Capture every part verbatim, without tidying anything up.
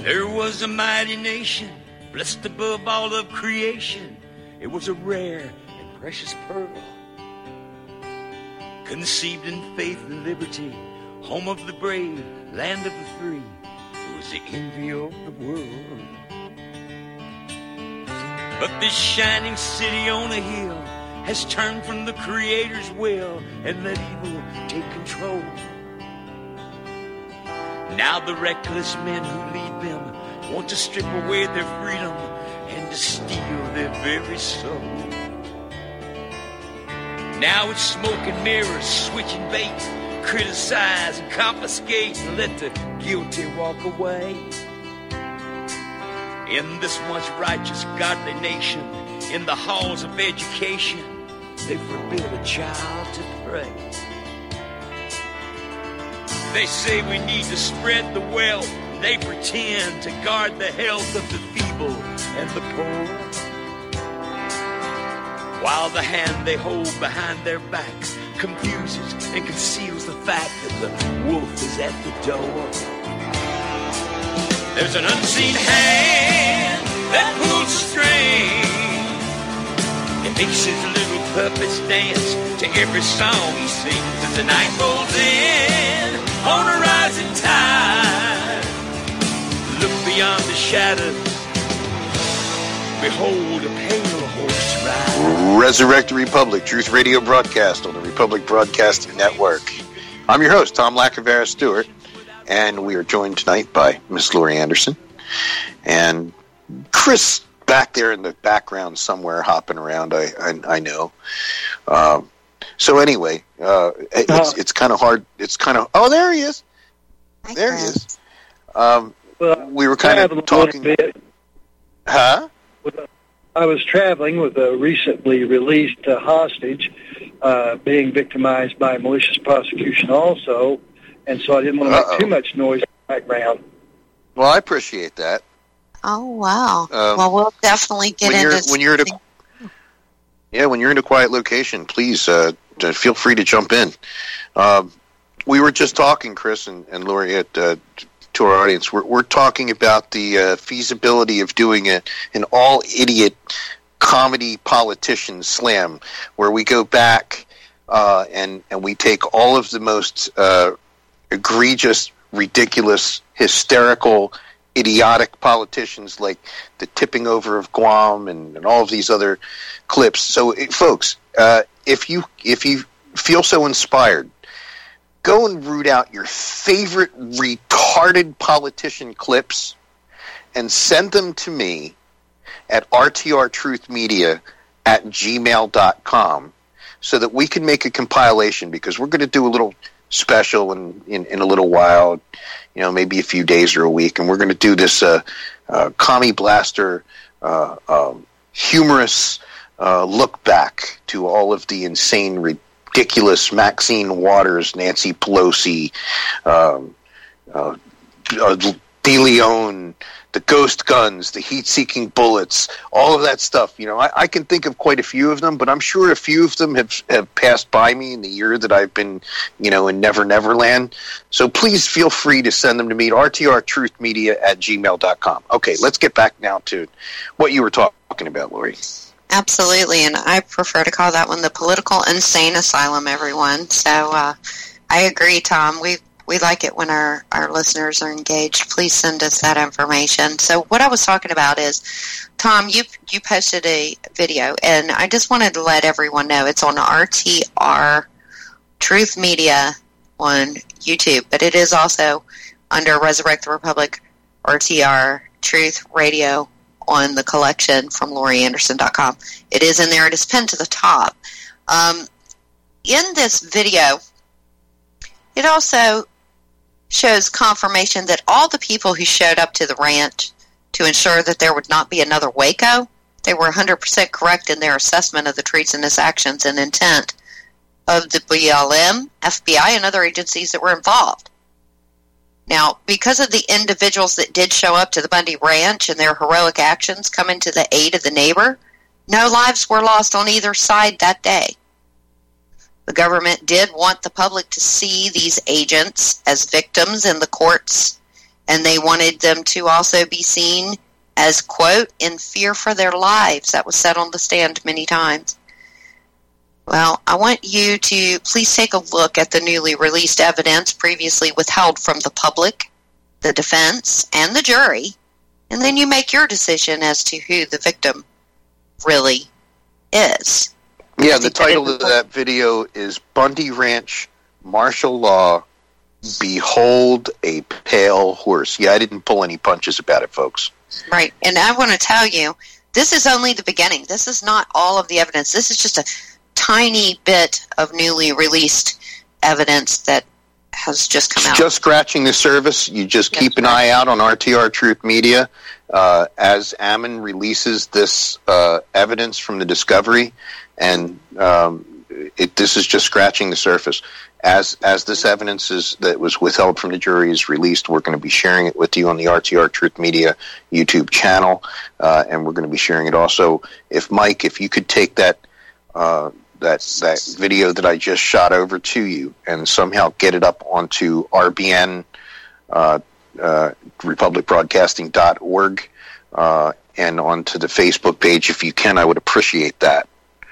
There was a mighty nation, blessed above all of creation. It was a rare and precious pearl, conceived in faith and liberty, home of the brave, land of the free. It was the envy of the world. But this shining city on a hill has turned from the Creator's will and let evil take control. Now the reckless men who lead them want to strip away their freedom and to steal their very soul. Now it's smoke and mirrors, switching bait, criticize and confiscate and let the guilty walk away. In this once righteous, godly nation, in the halls of education, they forbid a child to pray. They say we need to spread the wealth. They pretend to guard the health of the feeble and the poor, while the hand they hold behind their backs confuses and conceals the fact that the wolf is at the door. There's an unseen hand that pulls the string. It makes his little puppets dance to every song he sings as the night rolls in on a rising tide. Look beyond the shadows, behold a pale horse ride. Resurrect the Republic, Truth Radio broadcast on the Republic Broadcasting Network. I'm your host, Tom Lacavera Stewart, and we are joined tonight by Miss Lori Anderson and Chris back there in the background somewhere hopping around, I I, I know. Um, so anyway, uh, it, it's, it's kind of hard. It's kind of, oh, there he is. Hi, there Chris. he is. Um, well, we were kind of talking. Bit. Huh? I was traveling with a recently released uh, hostage uh, being victimized by malicious prosecution also, and so I didn't want to Uh-oh. make too much noise in the background. Well, I appreciate that. Oh, wow. Um, well, we'll definitely get when into you're, when you're at a, yeah, when you're in a quiet location, please uh, feel free to jump in. Um, we were just talking, Chris and, and Lori, at, uh, to our audience. We're, we're talking about the uh, feasibility of doing a, an all-idiot comedy politician slam, where we go back uh, and, and we take all of the most uh, egregious, ridiculous, hysterical, idiotic politicians like the tipping over of Guam and, and all of these other clips. So, folks, uh, if you if you feel so inspired, go and root out your favorite retarded politician clips and send them to me at r t r truth media at gmail dot com so that we can make a compilation, because we're going to do a little special in, in, in a little while, you know, maybe a few days or a week, and we're going to do this uh, uh, Commie Blaster uh, um, humorous uh, look back to all of the insane, ridiculous Maxine Waters, Nancy Pelosi, um, uh, uh, De Leon, the ghost guns, the heat-seeking bullets, all of that stuff. You know, I, I can think of quite a few of them, but I'm sure a few of them have, have passed by me in the year that I've been, you know, in Never Never Land. So please feel free to send them to me at r t r truth media at gmail dot com. Okay, let's get back now to what you were talking about, Lori. Absolutely, and I prefer to call that one the political insane asylum, everyone. So uh, I agree, Tom. We we like it when our, our listeners are engaged. Please send us that information. So what I was talking about is, Tom, you you posted a video, and I just wanted to let everyone know it's on R T R Truth Media on YouTube, but it is also under Resurrect the Republic R T R Truth Radio on the collection from Lori Anderson dot com. It is in there. It is pinned to the top. Um, in this video, it also shows confirmation that all the people who showed up to the ranch to ensure that there would not be another Waco, they were one hundred percent correct in their assessment of the treasonous actions and intent of the B L M, F B I, and other agencies that were involved. Now, because of the individuals that did show up to the Bundy Ranch and their heroic actions coming to the aid of the neighbor, no lives were lost on either side that day. The government did want the public to see these agents as victims in the courts And they wanted them to also be seen as, quote, in fear for their lives. That was said on the stand many times. Well, I want you to please take a look at the newly released evidence previously withheld from the public, the defense, and the jury, and then you make your decision as to who the victim really is. Yeah, the title of that video is Bundy Ranch Martial Law, Behold a Pale Horse. Yeah, I didn't pull any punches about it, folks. Right, and I want to tell you, this is only the beginning. This is not all of the evidence. This is just a tiny bit of newly released evidence that has just come out. Just scratching the surface. You just That's keep an right. eye out on R T R Truth Media uh, as Ammon releases this uh, evidence from the discovery, and um, it, this is just scratching the surface. As as this evidence is that was withheld from the jury is released, we're going to be sharing it with you on the R T R Truth Media YouTube channel, uh, and we're going to be sharing it also. If Mike, if you could take that uh, that that video that I just shot over to you and somehow get it up onto R B N, uh, uh, republic broadcasting dot org, uh, and onto the Facebook page, if you can, I would appreciate that.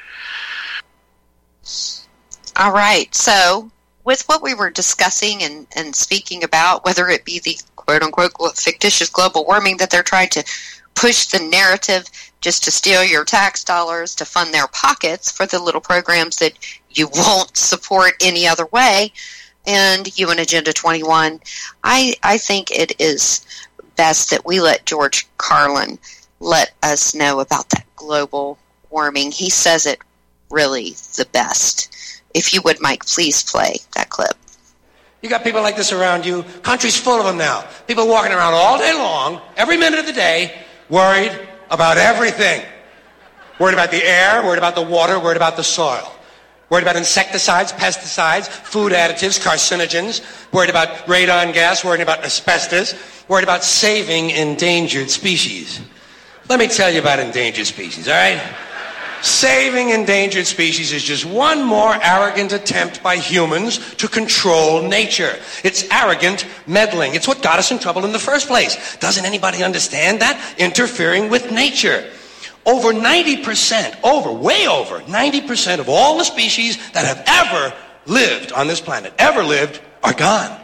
All right, so with what we were discussing and, and speaking about, whether it be the quote-unquote fictitious global warming that they're trying to push the narrative just to steal your tax dollars to fund their pockets for the little programs that you won't support any other way, and U N Agenda twenty-one, I, I think it is best that we let George Carlin let us know about that global warming. He says it really the best. If you would, Mike, please play that clip. You got people like this around you. Country's full of them now. People walking around all day long, every minute of the day, worried about everything. Worried about the air, worried about the water, worried about the soil. Worried about insecticides, pesticides, food additives, carcinogens. Worried about radon gas, worried about asbestos. Worried about saving endangered species. Let me tell you about endangered species, all right? Saving endangered species is just one more arrogant attempt by humans to control nature. It's arrogant meddling. It's what got us in trouble in the first place. Doesn't anybody understand that? Interfering with nature. Over ninety percent, over, way over, ninety percent of all the species that have ever lived on this planet, ever lived, are gone.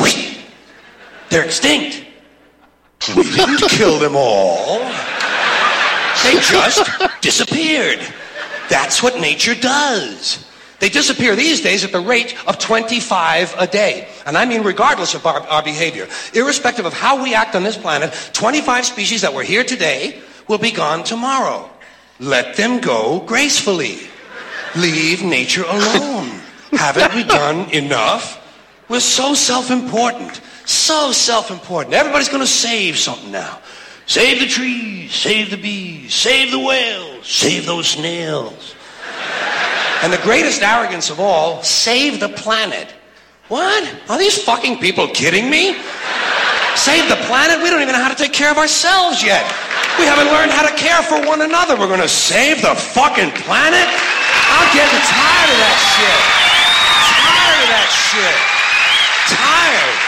They're extinct. We didn't kill them all. They just disappeared. That's what nature does. They disappear these days at the rate of twenty-five a day. And I mean regardless of our, our behavior. Irrespective of how we act on this planet, twenty-five species that were here today will be gone tomorrow. Let them go gracefully. Leave nature alone. Haven't we done enough? We're so self-important. So self-important. Everybody's going to save something now. Save the trees, save the bees, save the whales, save those snails. And the greatest arrogance of all, save the planet. What? Are these fucking people kidding me? Save the planet? We don't even know how to take care of ourselves yet. We haven't learned how to care for one another. We're going to save the fucking planet? I'm getting tired of that shit. Tired of that shit. Tired.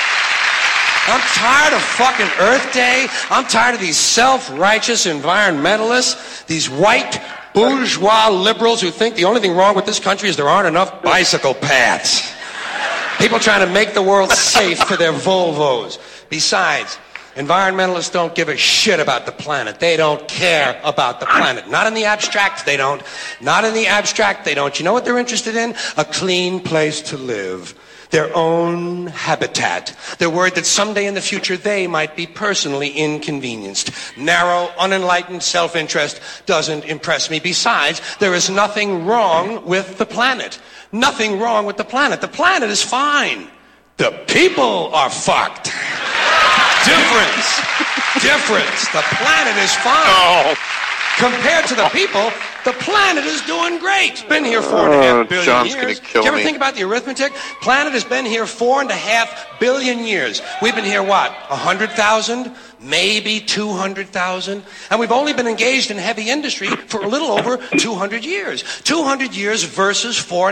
I'm tired of fucking Earth Day. I'm tired of these self-righteous environmentalists, these white bourgeois liberals who think the only thing wrong with this country is there aren't enough bicycle paths. People trying to make the world safe for their Volvos. Besides, environmentalists don't give a shit about the planet. They don't care about the planet. Not in the abstract, they don't. Not in the abstract, they don't. You know what they're interested in? A clean place to live. Their own habitat. They're worried that someday in the future they might be personally inconvenienced. Narrow, unenlightened self-interest doesn't impress me. Besides, there is nothing wrong with the planet. Nothing wrong with the planet. The planet is fine. The people are fucked. Difference. Difference. The planet is fine. Oh. Compared to the people, the planet is doing great. It's been here four and a half billion John's years. Gonna kill Do you ever me. think about the arithmetic? Planet has been here four and a half billion years. We've been here, what, a hundred thousand? Maybe two hundred thousand? And we've only been engaged in heavy industry for a little over two hundred years. two hundred years versus four and a half billion. four and a half billion. And we have the conceit to think that somehow we're a threat? Are you kidding me? Are you kidding me? I'm tired of that shit. Tired of that shit. Tired. I'm tired of fucking Earth Day. I'm tired of these self-righteous environmentalists, these white bourgeois liberals who think the only thing wrong with this country is there aren't enough bicycle paths. People trying to make the world safe for their Volvos. Besides, environmentalists don't give a shit about the planet. They don't. Not in the abstract, they don't. You know what they're interested in? A clean place to live. Their own habitat. They're worried that someday in the future they might be personally inconvenienced. Narrow, unenlightened self-interest doesn't impress me. Besides, there is nothing wrong with the planet. The people are fine. Difference. Difference. The planet is fine.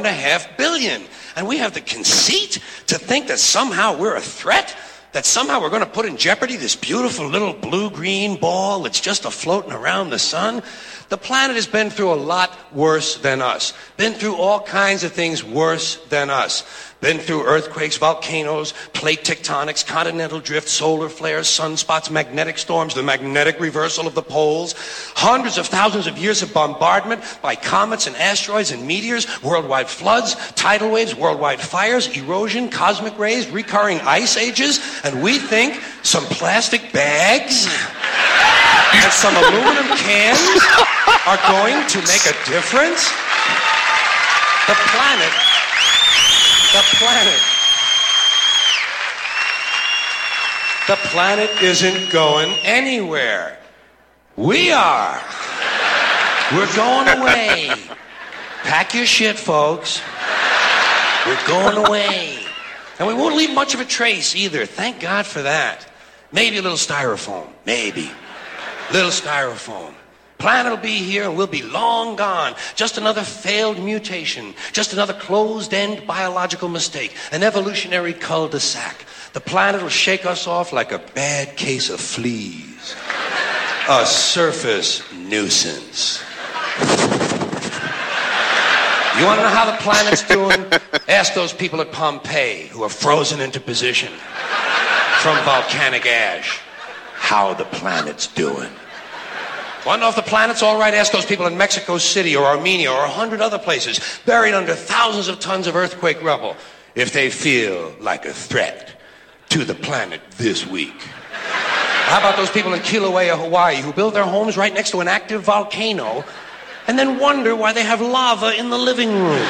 that somehow we're going to put in jeopardy this beautiful little blue-green ball that's just a-floating around the sun? The planet has been through a lot worse than us. Been through all kinds of things worse than us. Been through earthquakes, volcanoes, plate tectonics, continental drift, solar flares, sunspots, magnetic storms, the magnetic reversal of the poles, hundreds of thousands of years of bombardment by comets and asteroids and meteors, worldwide floods, tidal waves, worldwide fires, erosion, cosmic rays, recurring ice ages, and we think some plastic bags and some aluminum cans are going to make a difference? The planet, the planet, the planet isn't going anywhere. We are. We're going away. Pack your shit, folks. We're going away. And we won't leave much of a trace either. Thank God for that. Maybe a little styrofoam. Maybe. Little styrofoam. Planet will be here and we'll be long gone. Just another failed mutation. Just another closed-end biological mistake. An evolutionary cul-de-sac. The planet will shake us off like a bad case of fleas. A surface nuisance. You want to know how the planet's doing? Ask those people at Pompeii who are frozen into position from volcanic ash how the planet's doing. Want to know if the planet's all right? Ask those people in Mexico City or Armenia or a hundred other places buried under thousands of tons of earthquake rubble if they feel like a threat to the planet this week. How about those people in Kilauea, Hawaii, who build their homes right next to an active volcano and then wonder why they have lava in the living room?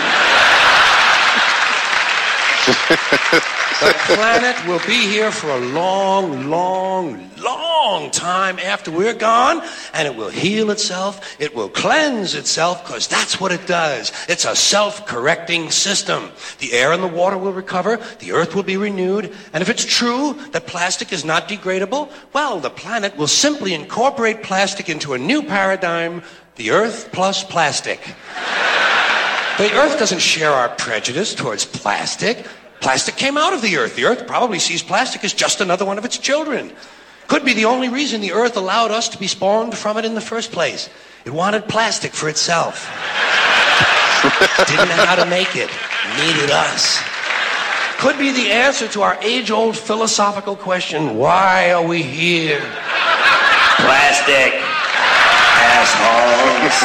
The planet will be here for a long, long, long time after we're gone, and it will heal itself, it will cleanse itself, because that's what it does. It's a self-correcting system. The air and the water will recover, the earth will be renewed, and if it's true that plastic is not degradable, well, the planet will simply incorporate plastic into a new paradigm, the earth plus plastic. The earth doesn't share our prejudice towards plastic. Plastic came out of the earth. The earth probably sees plastic as just another one of its children. Could be the only reason the earth allowed us to be spawned from it in the first place. It wanted plastic for itself. Didn't know how to make it. Needed us. Could be the answer to our age-old philosophical question, why are we here? Plastic. Assholes.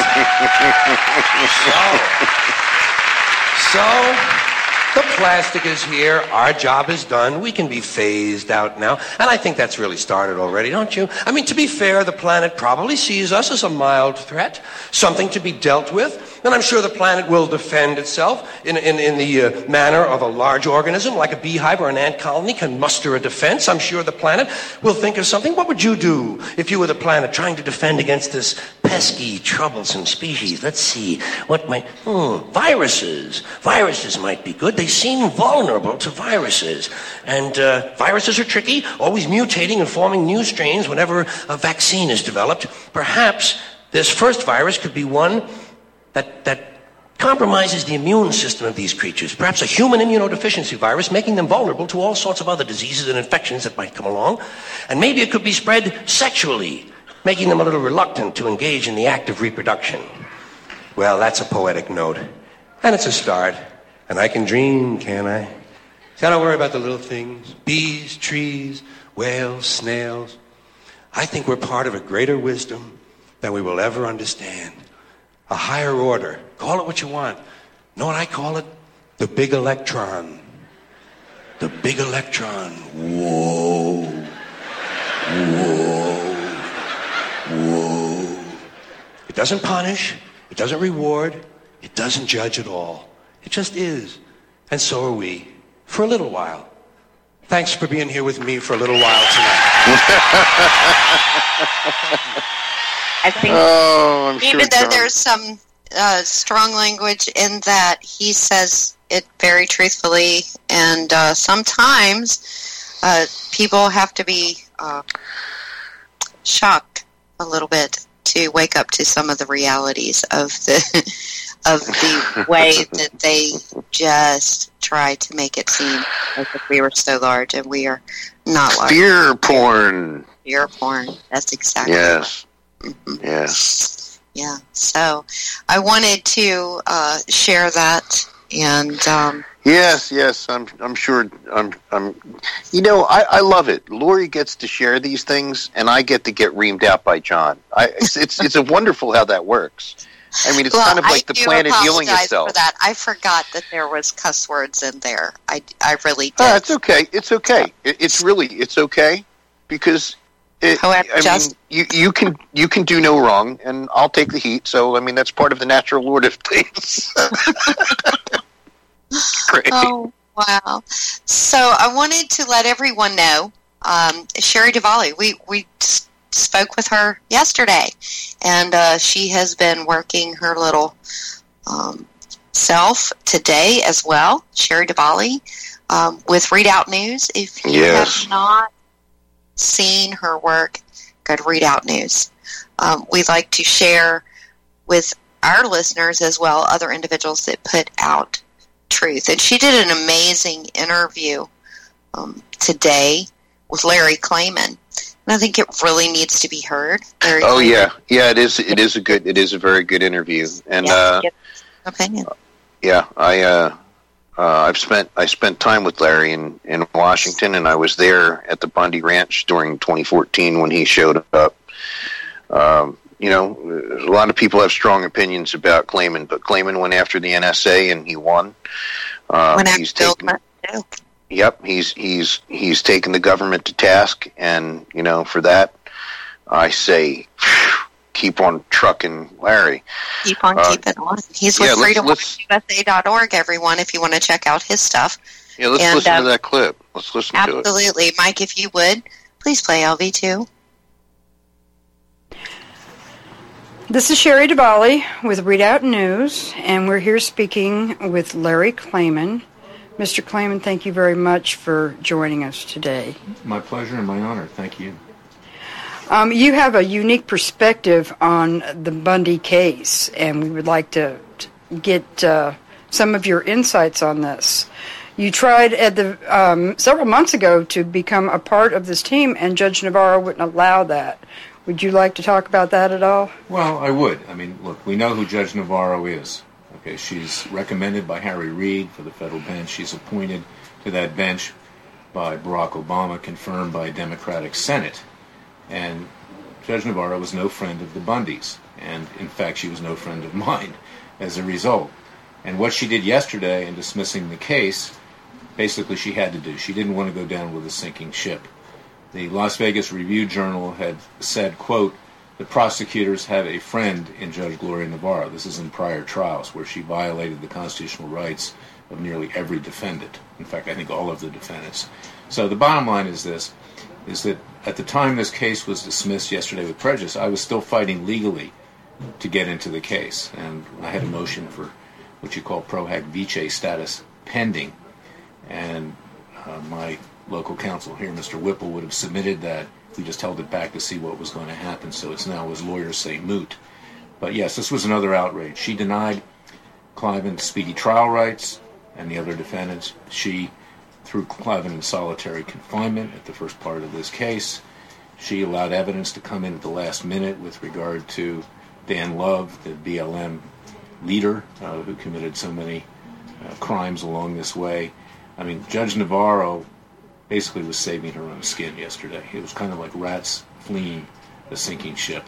So, so... the plastic is here. Our job is done. We can be phased out now. And I think that's really started already, don't you? I mean, to be fair, the planet probably sees us as a mild threat, something to be dealt with. And I'm sure the planet will defend itself in, in, in the uh, manner of a large organism, like a beehive or an ant colony can muster a defense. I'm sure the planet will think of something. What would you do if you were the planet trying to defend against this pesky, troublesome species? Let's see. What might... Hmm, viruses. Viruses might be good. They seem vulnerable to viruses. And uh, viruses are tricky, always mutating and forming new strains whenever a vaccine is developed. Perhaps this first virus could be one that, that compromises the immune system of these creatures. Perhaps a human immunodeficiency virus, making them vulnerable to all sorts of other diseases and infections that might come along. And maybe it could be spread sexually, making them a little reluctant to engage in the act of reproduction. Well, that's a poetic note. And it's a start. And I can dream, can't I? See, I don't worry about the little things. Bees, trees, whales, snails. I think we're part of a greater wisdom than we will ever understand. A higher order. Call it what you want. Know what I call it? The big electron. The big electron. Whoa. Whoa. Whoa. It doesn't punish. It doesn't reward. It doesn't judge at all. It just is. And so are we. For a little while. Thanks for being here with me for a little while tonight. I think Oh, I'm even sure though John- there's some uh, strong language in that, he says it very truthfully, and uh, sometimes uh, people have to be uh, shocked a little bit to wake up to some of the realities of the of the way that they just try to make it seem as if we were so large, and we are Not large. Fear porn. Fear porn. That's exactly. Yes. Mm-hmm. Yes. Yeah. So I wanted to uh, share that, and um, yes, yes. I'm. I'm sure. I'm. I'm. You know, I, I love it. Lori gets to share these things, and I get to get reamed out by John. I. It's. It's, it's a wonderful how that works. I mean, it's well, kind of like I the planet healing itself. For that. I forgot that there was cuss words in there. I, I really did. Oh, it's okay. It's okay. It, it's really it's okay because it, However, I just, mean, you you can you can do no wrong, and I'll take the heat. So I mean, that's part of the natural order of things. Great. Oh wow! So I wanted to let everyone know, um, Sherry Diwali. We we. spoke with her yesterday, and uh, she has been working her little um, self today as well, Sherry Diwali, um, with Readout News. If you yes. have not seen her work, go to Readout News. Um, we like to share with our listeners as well other individuals that put out truth. And she did an amazing interview um, today with Larry Klayman. I think it really needs to be heard. Very oh clear. yeah, yeah. It is. It is a good. It is a very good interview. And yeah, uh, opinion. Yeah, I. Uh, uh, I've spent. I spent time with Larry in, in Washington, and I was there at the Bundy Ranch during twenty fourteen when he showed up. Um, you know, a lot of people have strong opinions about Klayman, but Klayman went after the N S A and he won. Uh, went after he's Bill taken, Clinton. Yep, he's he's he's taken the government to task, and you know, for that, I say, keep on trucking, Larry. Keep on uh, keeping on. He's with yeah, freedom U S A dot org, everyone, if you want to check out his stuff. Yeah, let's and, listen um, to that clip. Let's listen to it. Absolutely. Mike, if you would, please play L V two. This is Sherry Diwali with Readout News, and we're here speaking with Larry Klayman. Mister Klayman, thank you very much for joining us today. My pleasure and my honor. Thank you. Um, you have a unique perspective on the Bundy case, and we would like to get uh, some of your insights on this. You tried at the um, several months ago to become a part of this team, and Judge Navarro wouldn't allow that. Would you like to talk about that at all? Well, I would. I mean, look, we know who Judge Navarro is. Okay, she's recommended by Harry Reid for the federal bench. She's appointed to that bench by Barack Obama, confirmed by a Democratic Senate. And Judge Navarro was no friend of the Bundys. And, in fact, she was no friend of mine as a result. And what she did yesterday in dismissing the case, basically she had to do. She didn't want to go down with a sinking ship. The Las Vegas Review-Journal had said, quote, the prosecutors have a friend in Judge Gloria Navarro. This is in prior trials where she violated the constitutional rights of nearly every defendant. In fact, I think all of the defendants. So the bottom line is this, is that at the time this case was dismissed yesterday with prejudice, I was still fighting legally to get into the case. And I had a motion for what you call pro hac vice status pending. And uh, my local counsel here, Mister Whipple, would have submitted that. We just held it back to see what was going to happen, so it's now, as lawyers say, moot. But yes, this was another outrage. She denied Cliven speedy trial rights and the other defendants. She threw Cliven in solitary confinement at the first part of this case. She allowed evidence to come in at the last minute with regard to Dan Love, the B L M leader uh, who committed so many uh, crimes along this way. I mean, Judge Navarro basically was saving her own skin yesterday. It was kind of like rats fleeing a sinking ship.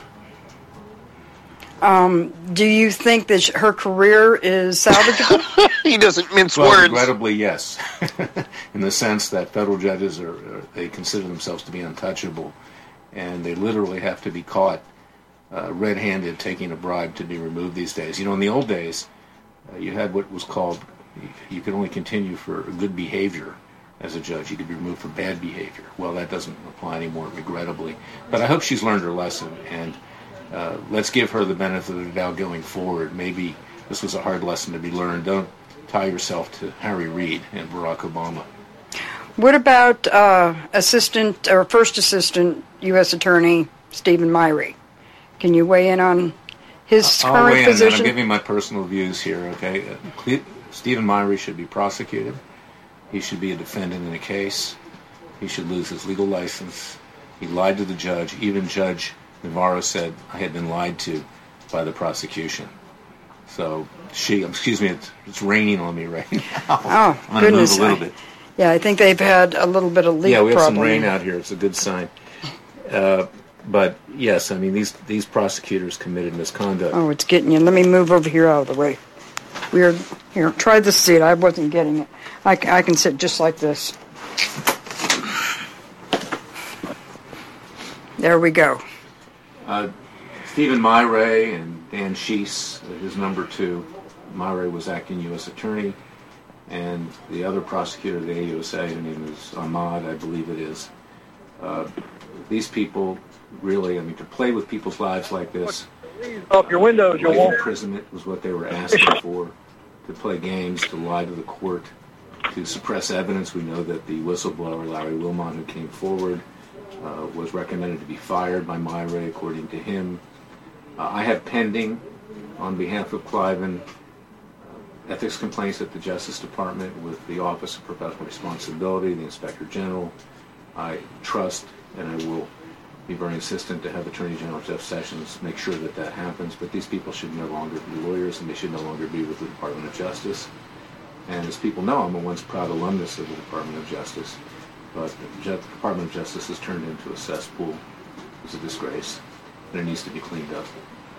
Um, do you think that her career is salvageable? He doesn't mince well, words. Regrettably, yes. In the sense that federal judges are, are, they consider themselves to be untouchable, and they literally have to be caught uh, red-handed taking a bribe to be removed these days. You know, in the old days, uh, you had what was called, you could only continue for good behavior as a judge. You could be removed for bad behavior. Well, that doesn't apply anymore, regrettably. But I hope she's learned her lesson, and uh, let's give her the benefit of the doubt going forward. Maybe this was a hard lesson to be learned. Don't tie yourself to Harry Reid and Barack Obama. What about uh, Assistant or First Assistant U S Attorney Stephen Myrie? Can you weigh in on his I'll current weigh in position? I'm giving my personal views here, okay? Uh, Stephen Myrie should be prosecuted. He should be a defendant in a case. he should lose his legal license. He lied to the judge. Even Judge Navarro said, I had been lied to by the prosecution. So she, excuse me, it's, it's raining on me right now. Oh, I'm goodness. Move a little bit. Yeah, I think they've had a little bit of leak Yeah, we have problem. some rain out here. It's a good sign. Uh, but, yes, I mean, these these prosecutors committed misconduct. Oh, it's getting you. Let me move over here out of the way. We're here. Try the seat. I wasn't getting it. I, c- I can sit just like this. There we go. Uh, Stephen Myray and Dan Sheese, his number two. Myray was acting U S attorney, and the other prosecutor of the A U S A, her name is Ahmad, I believe it is. Uh, these people really, I mean, to play with people's lives like this, Off your windows, you life won't. imprisonment was what they were asking for, to play games, to lie to the court, to suppress evidence. We know that the whistleblower, Larry Wilmot, who came forward, uh, was recommended to be fired by Myray, according to him. Uh, I have pending, on behalf of Cliven, uh, ethics complaints at the Justice Department with the Office of Professional Responsibility, the Inspector General. I trust, and I will be very insistent to have Attorney General Jeff Sessions make sure that that happens, but these people should no longer be lawyers, and they should no longer be with the Department of Justice. And as people know, I'm a once proud alumnus of the Department of Justice, but the Department of Justice has turned into a cesspool. It's a disgrace, and it needs to be cleaned up.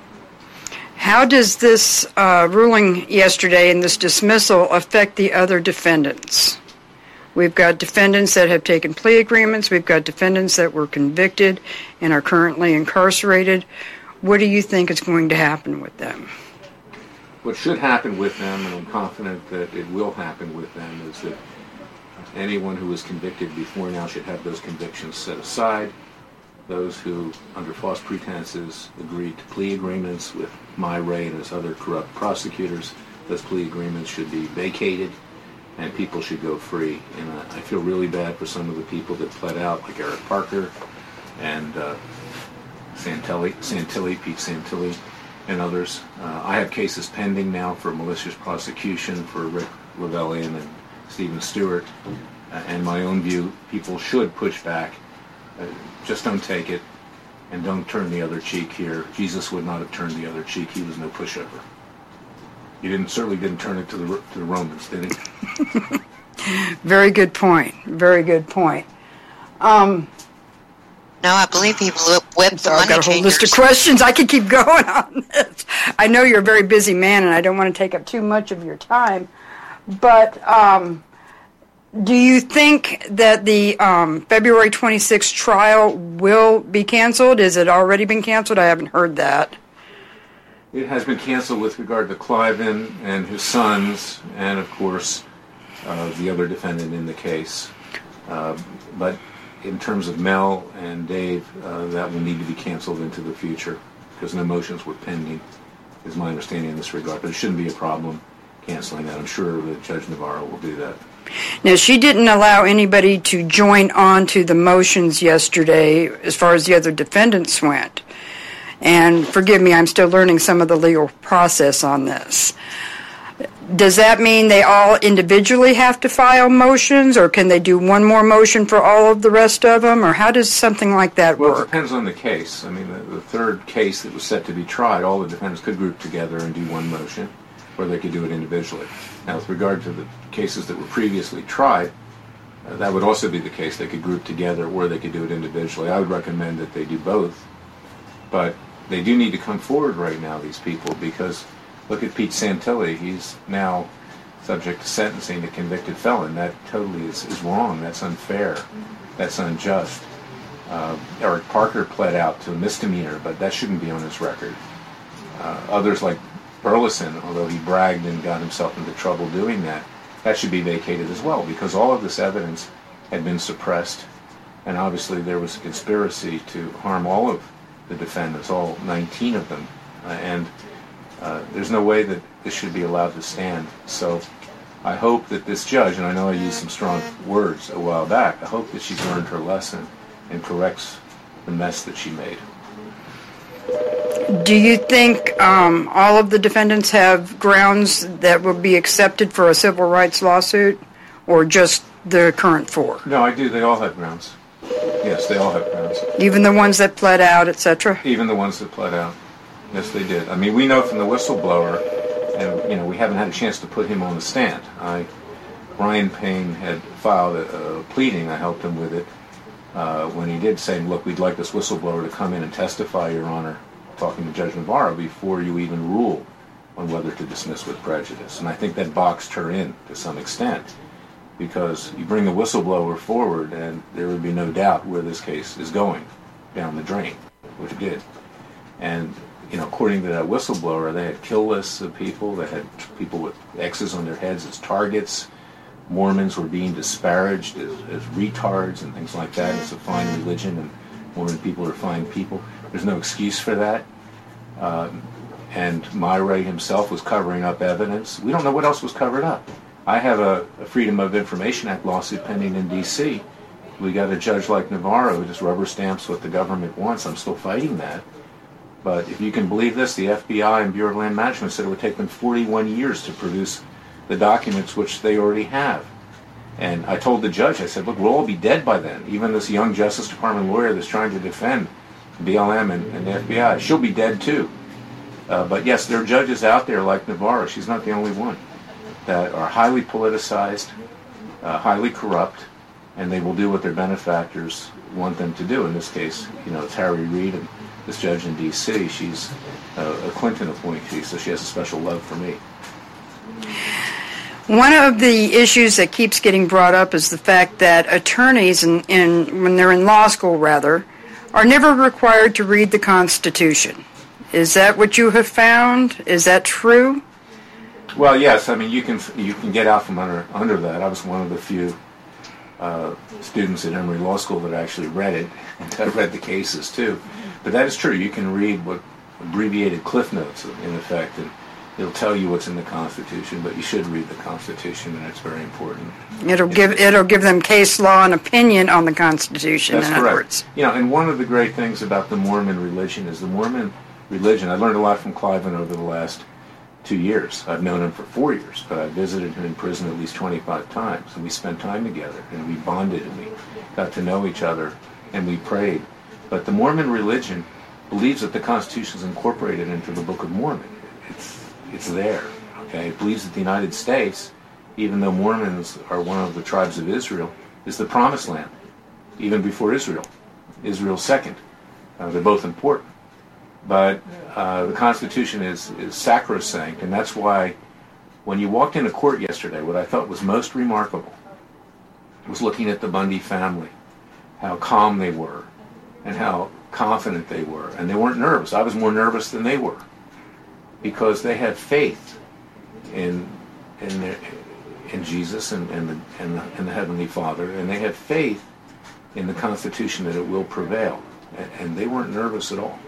How does this uh, ruling yesterday and this dismissal affect the other defendants? We've got defendants that have taken plea agreements. We've got defendants that were convicted and are currently incarcerated. What do you think is going to happen with them? What should happen with them, and I'm confident that it will happen with them, is that anyone who was convicted before now should have those convictions set aside. Those who, under false pretenses, agreed to plea agreements with Myray and his other corrupt prosecutors, those plea agreements should be vacated, and people should go free. And uh, I feel really bad for some of the people that pled out, like Eric Parker and uh, Santilli, Santilli, Pete Santilli, and others. Uh, I have cases pending now for malicious prosecution for Rick Lavellian and Stephen Stewart. Uh, and my own view, people should push back. Uh, just don't take it, and don't turn the other cheek here. Jesus would not have turned the other cheek. He was no pushover. He didn't certainly didn't turn it to the to the Romans, did he? Very good point. Very good point. Um, No, I believe he blew, whipped so the I've money got a whole list of changers. questions. I could keep going on this. I know you're a very busy man, and I don't want to take up too much of your time. But um, do you think that the um, February twenty-sixth trial will be canceled? Has it already been canceled? I haven't heard that. It has been canceled with regard to Cliven and his sons, and of course, uh, the other defendant in the case. Uh, but in terms of Mel and Dave, uh, that will need to be canceled into the future because no motions were pending, is my understanding in this regard. But it shouldn't be a problem canceling that. I'm sure that Judge Navarro will do that. Now, she didn't allow anybody to join on to the motions yesterday as far as the other defendants went. And forgive me, I'm still learning some of the legal process on this. Does that mean they all individually have to file motions, or can they do one more motion for all of the rest of them, or how does something like that Well, it work? depends on the case. I mean, the, the third case that was set to be tried, all the defendants could group together and do one motion, or they could do it individually. Now, with regard to the cases that were previously tried, uh, that would also be the case. They could group together, or they could do it individually. I would recommend that they do both, but they do need to come forward right now, these people, because look at Pete Santilli. He's now subject to sentencing, a convicted felon. That totally is, is wrong. That's unfair. That's unjust. Uh, Eric Parker pled out to a misdemeanor, but that shouldn't be on his record. Uh, others like Burleson, although he bragged and got himself into trouble doing that, that should be vacated as well, because all of this evidence had been suppressed, and obviously there was a conspiracy to harm all of the defendants, all nineteen of them, uh, and uh, there's no way that this should be allowed to stand. So I hope that this judge, and I know I used some strong words a while back, I hope that she's learned her lesson and corrects the mess that she made. Do you think um, all of the defendants have grounds that will be accepted for a civil rights lawsuit, or just the current four? No, I do. They all have grounds. Yes, they all have grounds. Even the ones that pled out, et cetera? Even the ones that pled out. Yes, they did. I mean, we know from the whistleblower, and, you know, we haven't had a chance to put him on the stand. I, Brian Payne had filed a, a pleading. I helped him with it uh, when he did say, look, we'd like this whistleblower to come in and testify, Your Honor, talking to Judge Navarro, before you even rule on whether to dismiss with prejudice. And I think that boxed her in to some extent, because you bring the whistleblower forward and there would be no doubt where this case is going, down the drain, which it did. And, you know, according to that whistleblower, they had kill lists of people, they had people with X's on their heads as targets, Mormons were being disparaged as, as retards and things like that. It's a fine religion and Mormon people are fine people. There's no excuse for that. Um, and Myra himself was covering up evidence. We don't know what else was covered up. I have a, a Freedom of Information Act lawsuit pending in D C We got a judge like Navarro who just rubber stamps what the government wants. I'm still fighting that. But if you can believe this, the F B I and Bureau of Land Management said it would take them forty-one years to produce the documents which they already have. And I told the judge, I said, look, we'll all be dead by then. Even this young Justice Department lawyer that's trying to defend B L M and, and the F B I, she'll be dead too. Uh, but yes, there are judges out there like Navarro, she's not the only one, that are highly politicized, uh, highly corrupt, and they will do what their benefactors want them to do. In this case, you know, it's Harry Reid, and this judge in D C, she's a, a Clinton appointee, so she has a special love for me. One of the issues that keeps getting brought up is the fact that attorneys, in, in when they're in law school, rather, are never required to read the Constitution. Is that what you have found? Is that true? Well, yes. I mean, you can you can get out from under under that. I was one of the few uh, students at Emory Law School that actually read it, and I read the cases too. But that is true. You can read what abbreviated Cliff Notes, in effect, and it'll tell you what's in the Constitution. But you should read the Constitution, and it's very important. It'll it's, give it'll give them case law and opinion on the Constitution. That's in correct. Other words. You know, and one of the great things about the Mormon religion is the Mormon religion. I learned a lot from Cliven over the last two years. I've known him for four years, but I visited him in prison at least twenty-five times, and we spent time together, and we bonded, and we got to know each other, and we prayed. But the Mormon religion believes that the Constitution is incorporated into the Book of Mormon. It's it's there. Okay, it believes that the United States, even though Mormons are one of the tribes of Israel, is the Promised Land, even before Israel. Israel's second. Uh, they're both important. But uh, the Constitution is, is sacrosanct, and that's why when you walked into court yesterday, what I thought was most remarkable was looking at the Bundy family, how calm they were, and how confident they were. And they weren't nervous. I was more nervous than they were, because they had faith in in, their, in Jesus and, and, the, and, the, and the Heavenly Father, and they had faith in the Constitution that it will prevail. And, and they weren't nervous at all.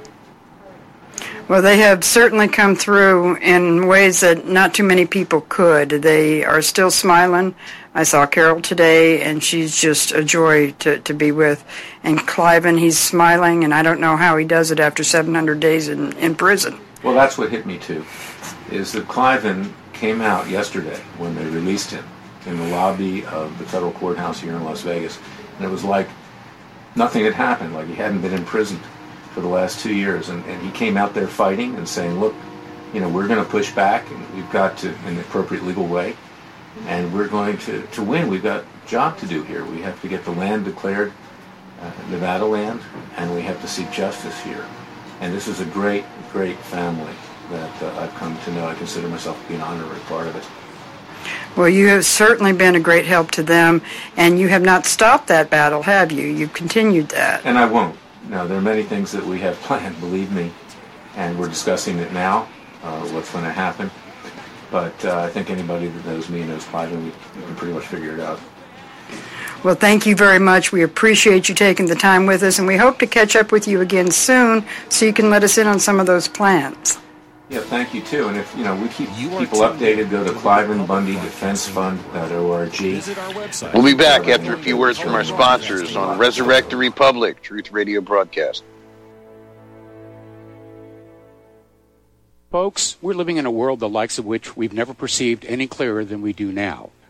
Well, they have certainly come through in ways that not too many people could. They are still smiling. I saw Carol today, and she's just a joy to, to be with. And Cliven, he's smiling, and I don't know how he does it after seven hundred days in, in prison. Well, that's what hit me, too, is that Cliven came out yesterday when they released him in the lobby of the federal courthouse here in Las Vegas, and it was like nothing had happened, like he hadn't been imprisoned for the last two years, and, and he came out there fighting and saying, look, you know, we're going to push back, and we've got to, in the appropriate legal way, and we're going to, to win. We've got a job to do here. We have to get the land declared uh, Nevada land, and we have to seek justice here. And this is a great, great family that uh, I've come to know. I consider myself to be an honorary part of it. Well, you have certainly been a great help to them, and you have not stopped that battle, have you? You've continued that. And I won't. No, there are many things that we have planned, believe me, and we're discussing it now, uh, what's going to happen. But uh, I think anybody that knows me and knows Cliven, we, we can pretty much figure it out. Well, thank you very much. We appreciate you taking the time with us, and we hope to catch up with you again soon so you can let us in on some of those plans. Yeah, thank you, too. And if, you know, we keep people updated, go to Cliven Bundy Defense Fund dot org. We'll be back after a few words from our sponsors on Resurrect the Republic, Truth Radio broadcast. Folks, we're living in a world the likes of which we've never perceived any clearer than we do now.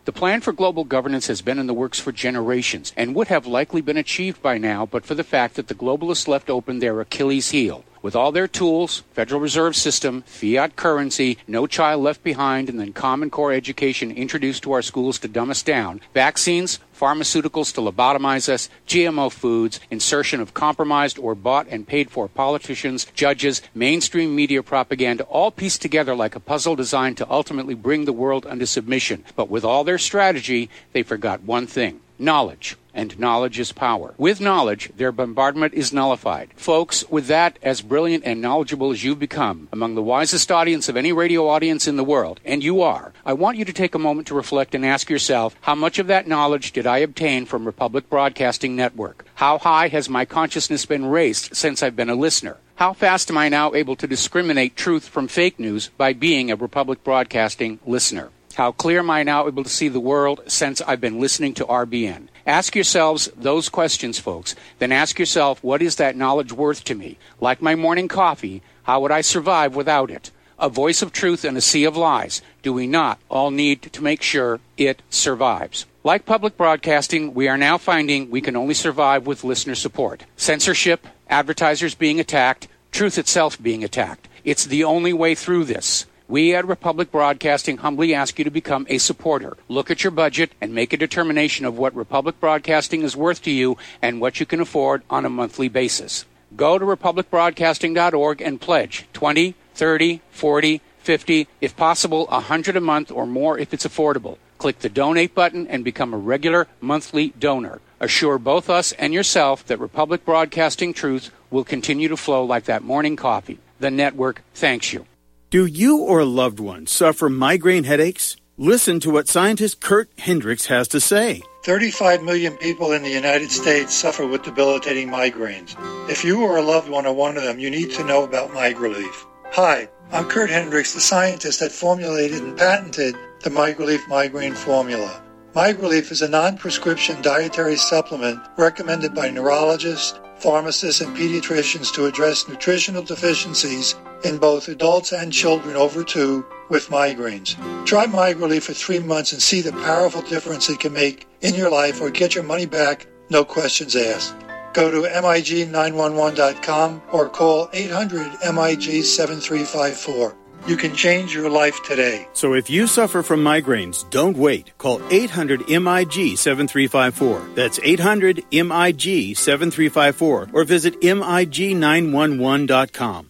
The plan for global governance has been in the works for generations and would have likely been achieved by now but for the fact that the globalists left open their Achilles heel. With all their tools, Federal Reserve System, fiat currency, no child left behind, and then Common Core education introduced to our schools to dumb us down, vaccines, pharmaceuticals to lobotomize us, G M O foods, insertion of compromised or bought and paid for politicians, judges, mainstream media propaganda, all pieced together like a puzzle designed to ultimately bring the world under submission. But with all their strategy, they forgot one thing: knowledge. And knowledge is power. With knowledge, their bombardment is nullified. Folks, with that, as brilliant and knowledgeable as you've become, among the wisest audience of any radio audience in the world, and you are, I want you to take a moment to reflect and ask yourself, how much of that knowledge did I obtain from Republic Broadcasting Network? How high has my consciousness been raised since I've been a listener? How fast am I now able to discriminate truth from fake news by being a Republic Broadcasting listener? How clear am I now able to see the world since I've been listening to R B N? Ask yourselves those questions, folks. Then ask yourself, what is that knowledge worth to me? Like my morning coffee, how would I survive without it? A voice of truth in a sea of lies. Do we not all need to make sure it survives? Like public broadcasting, we are now finding we can only survive with listener support. Censorship, advertisers being attacked, truth itself being attacked. It's the only way through this. We at Republic Broadcasting humbly ask you to become a supporter. Look at your budget and make a determination of what Republic Broadcasting is worth to you and what you can afford on a monthly basis. Go to republic broadcasting dot org and pledge twenty, thirty, forty, fifty, if possible one hundred a month or more if it's affordable. Click the donate button and become a regular monthly donor. Assure both us and yourself that Republic Broadcasting truth will continue to flow like that morning coffee. The network thanks you. Do you or a loved one suffer migraine headaches? Listen to what scientist Kurt Hendricks has to say. thirty-five million people in the United States suffer with debilitating migraines. If you or a loved one are one of them, you need to know about MigraLief. Hi, I'm Kurt Hendricks, the scientist that formulated and patented the MigraLief migraine formula. MigraLief is a non-prescription dietary supplement recommended by neurologists, pharmacists, and pediatricians to address nutritional deficiencies in both adults and children over two with migraines. Try MigraLief for three months and see the powerful difference it can make in your life, or get your money back, no questions asked. Go to M I G nine one one dot com or call eight hundred M I G seven three five four. You can change your life today. So if you suffer from migraines, don't wait. Call eight hundred M I G seven three five four. That's eight hundred M I G seven three five four, or visit M I G nine one one dot com.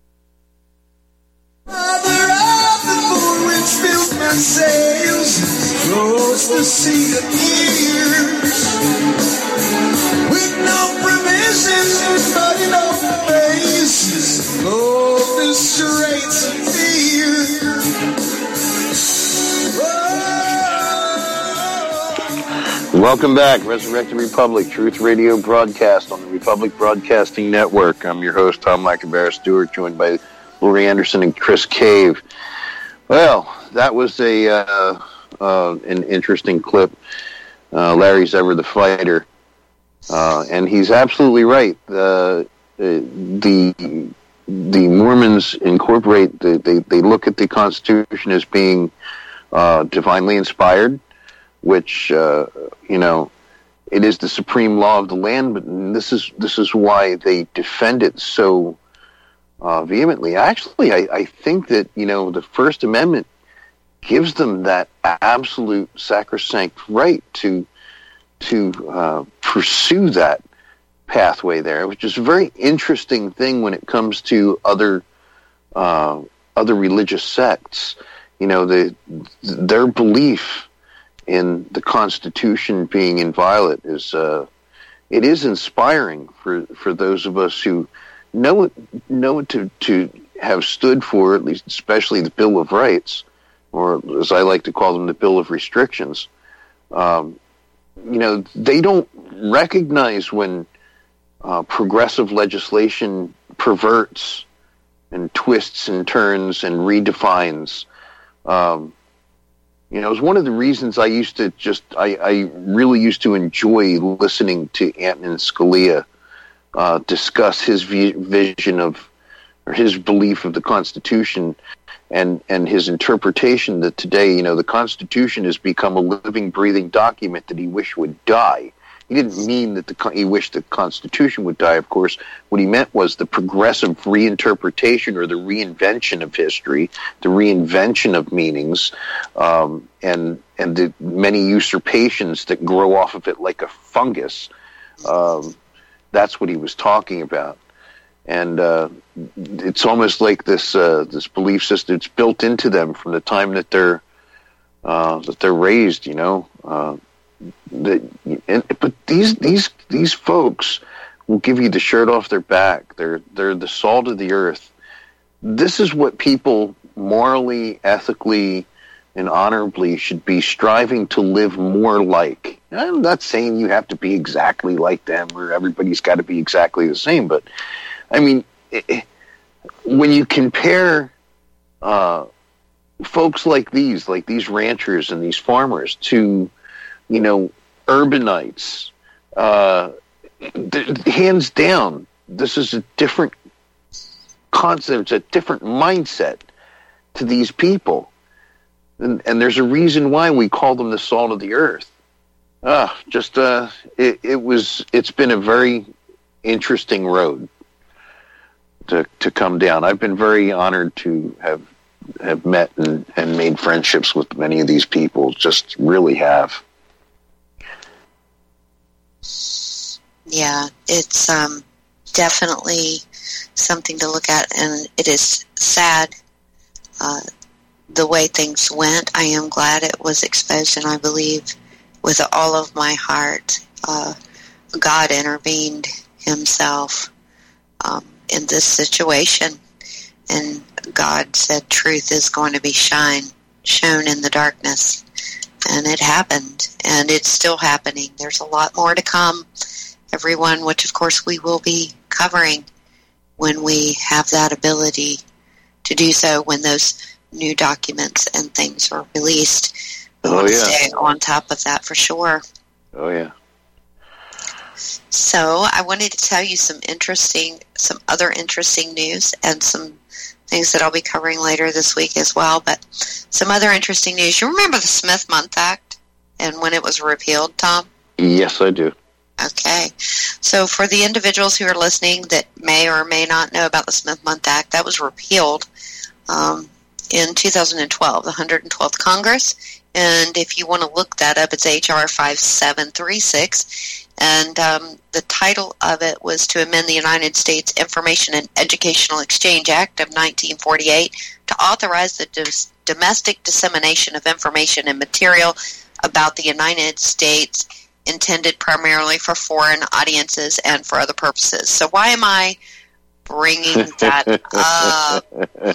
Mother of the moon, which fills my sails, flows the sea of years, with no provisions, but in open faces, oh, the straits of fear. Oh. Welcome back, Resurrected Republic, Truth Radio broadcast on the Republic Broadcasting Network. I'm your host, Tom Lackabara Stewart, joined by Lori Anderson and Chris Cave. Well, that was a uh, uh, an interesting clip. Uh, Larry's Ever the Fighter. Uh, and he's absolutely right. Uh, the the Mormons incorporate, the, they, they look at the Constitution as being uh, divinely inspired, which, uh, you know, it is the supreme law of the land, but this is this is why they defend it so Uh, vehemently. Actually, I, I think that, you know, the First Amendment gives them that absolute sacrosanct right to to uh, pursue that pathway there, which is a very interesting thing when it comes to other uh, other religious sects. You know, the their belief in the Constitution being inviolate is uh, it is inspiring for for those of us who know know to to have stood for, at least especially the Bill of Rights, or as I like to call them, the Bill of Restrictions. Um, you know, they don't recognize when uh, progressive legislation perverts and twists and turns and redefines. Um, you know, it was one of the reasons I used to just, I, I really used to enjoy listening to Antonin Scalia uh, discuss his vi- vision of, or his belief of the Constitution and and his interpretation that today, you know, the Constitution has become a living, breathing document that he wished would die. He didn't mean that the he wished the Constitution would die, of course. What he meant was the progressive reinterpretation or the reinvention of history, the reinvention of meanings, um, and and the many usurpations that grow off of it like a fungus. Um, that's what he was talking about. And uh, it's almost like this uh, this belief system. It's built into them from the time that they're uh, that they're raised. You know, uh, that. And, but these these these folks will give you the shirt off their back. They're they're the salt of the earth. This is what people morally, ethically, and honorably should be striving to live more like. I'm not saying you have to be exactly like them or everybody's got to be exactly the same, but I mean, it, when you compare uh, folks like these, like these ranchers and these farmers, to, you know, urbanites, uh, th- hands down, this is a different concept, a different mindset to these people. And, and there's a reason why we call them the salt of the earth. Uh, just, uh, it, it was, it's been a very interesting road to to come down. I've been very honored to have have met and, and made friendships with many of these people. Just really have. Yeah, it's um, definitely something to look at, and it is sad uh, the way things went. I am glad it was exposed, and I believe with all of my heart uh, God intervened himself um, in this situation, and God said truth is going to be shine, shown in the darkness, and it happened, and it's still happening. There's a lot more to come, everyone, which of course we will be covering when we have that ability to do so, when those new documents and things are released. We oh, want to yeah. stay on top of that for sure. Oh, yeah. So I wanted to tell you some interesting, some other interesting news and some things that I'll be covering later this week as well. But some other interesting news. You remember the Smith-Mundt Act and when it was repealed, Tom? Yes, I do. Okay. So for the individuals who are listening that may or may not know about the Smith-Mundt Act, that was repealed um, in two thousand twelve, the one hundred twelfth Congress. And if you want to look that up, it's H R five seven three six. And um, the title of it was to amend the United States Information and Educational Exchange Act of nineteen forty-eight to authorize the dis- domestic dissemination of information and material about the United States intended primarily for foreign audiences and for other purposes. So why am I bringing that up?